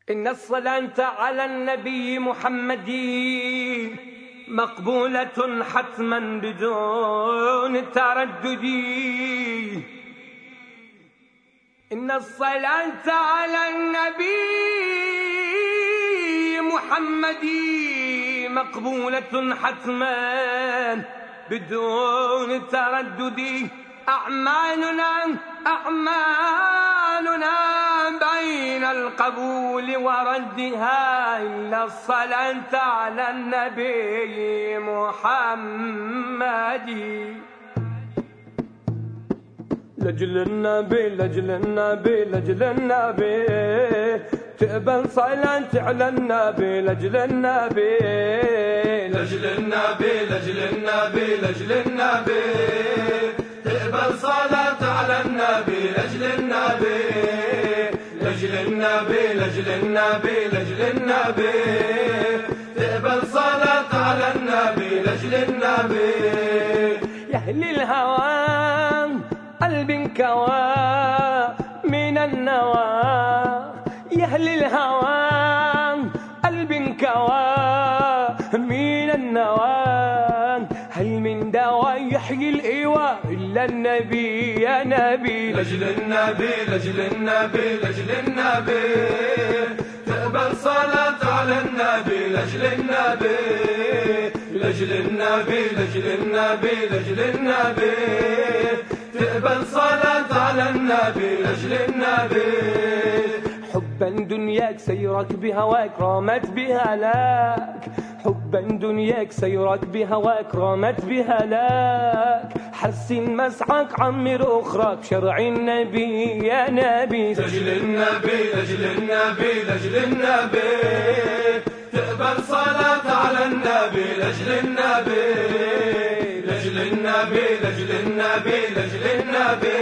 إن الصلاة على النبي محمد مقبولة حتما بدون تردد. إن الصلاة على النبي محمد مقبولة حتما بدون تردد. أعمالنا بين القبول وردها إلا الصلاة على النبي محمد. لجل النبي لجل النبي لجل النبي تقبل صلاة على النبي لجل النبي لجل النبي لجل النبي لجل النبي تقبل صلاة على النبي لجل النبي لجل النبي لجل النبي لجل النبي تقبل صلاة على النبي لجل النبي. يا أهل الهوى قلب انكوى من النوى. يا أهل الهوى قلب انكوى من النوى. هل من دواء يحيي الإيواء إلا النبي يا نبي. لجل النبي لجل النبي لجل النبي تقبل صلاة على النبي لجل النبي لجل النبي لجل النبي لجل النبي تقبل صلاة على النبي لجل النبي. حبا دنياك سيرك بهواك رامت بها لك. حبا دنياك سيرك بهواك رامت بها لك. حسن مسعك عمر أخراك شرع النبي يا نبي. لجل النبي لجل النبي لجل النبي تقبل صلاة على النبي لجل النبي لجل النبي لجل النبي لجل النبي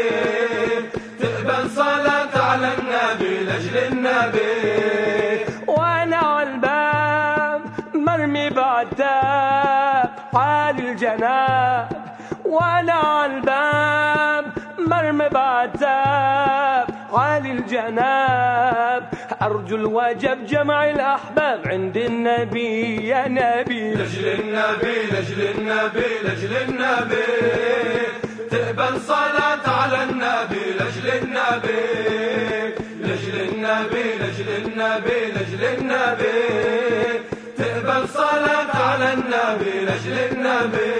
تقبل صلاة على النبي لجل النبي. وانا على الباب مرمي بعتاب حال الجناب. وانا على الباب مرمي بعتاب حال الجناب. أرجو الوجب جمع الأحباب عند النبي يا نبي. لجل النبي لجل النبي لجل النبي تقبل صلاة على النبي لجل النبي لجل النبي لجل النبي لجل النبي تقبل صلاة على النبي لجل النبي.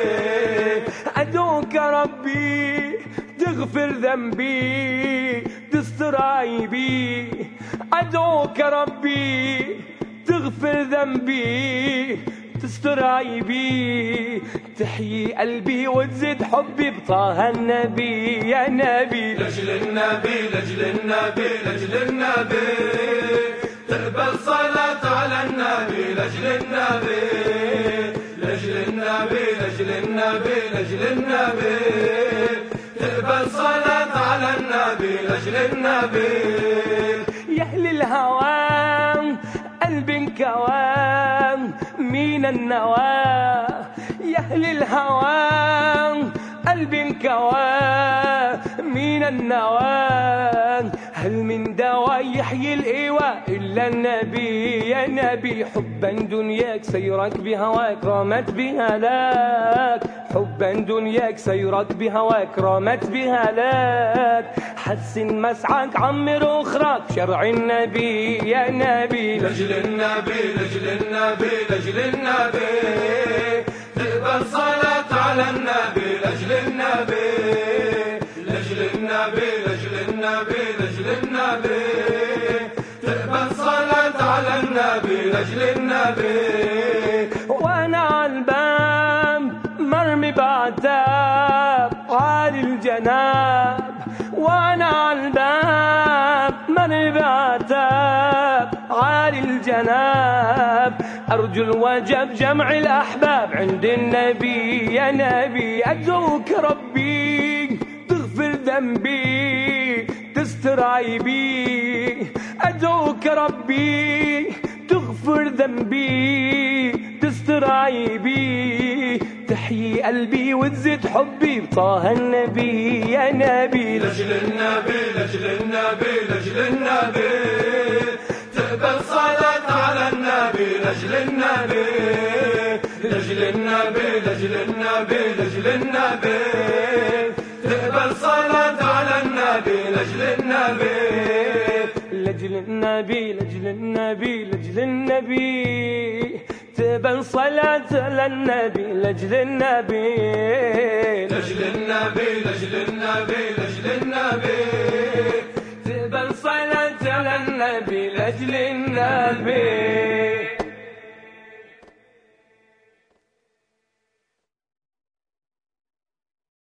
أدعوك ربي تغفر ذنبي تستر عيبي. أدعوك ربي تغفر ذنبي تستر عيبي. تحيي قلبي وتزيد حبي بطه النبي يا نبي. لجل النبي لجل النبي لجل النبي تقبل صلاة على النبي لجل النبي لجل النبي لجل النبي لجل النبي تقبل صلاة على النبي لجل النبي. يا أهل الهوى قلب انكوى من النوى. يا أهل الهوى قلب انكوى من النوى. هل من دواء يحيي الإيواء إلا النبي يا نبي. حبا دنياك سيرك بهواك رامت بها لك. حبا دنياك سيرك بهواك رامت بها لك. حسن مسعك عمر أخراك شرع النبي يا نبي. لجل النبي لجل النبي لجل النبي تقبل صلاة على النبي لجل النبي لجل النبي لجل النبي لجل النبي تقبل صلاة على النبي لجل النبي. وانا على الباب مرمي بعتاب عال الجناب. وانا على الباب مرمي بعتاب عال الجناب. أرجو الوجب جمع الأحباب عند النبي يا نبي. أدعوك ربي تغفر ذنبي تستر عيبي. أدعوك ربي تغفر ذنبي تستر عيبي. تحيي قلبي وتزيد حبي بطه النبي يا نبي. لجل النبي لجل النبي لجل النبي تقبل لأجل النبي لأجل النبي تقبل صلاة على النبي لأجل النبي لأجل النبي لأجل النبي لأجل النبي تقبل صلاة على النبي لأجل النبي لأجل النبي لأجل النبي لأجل النبي تقبل صلاة على النبي لأجل النبي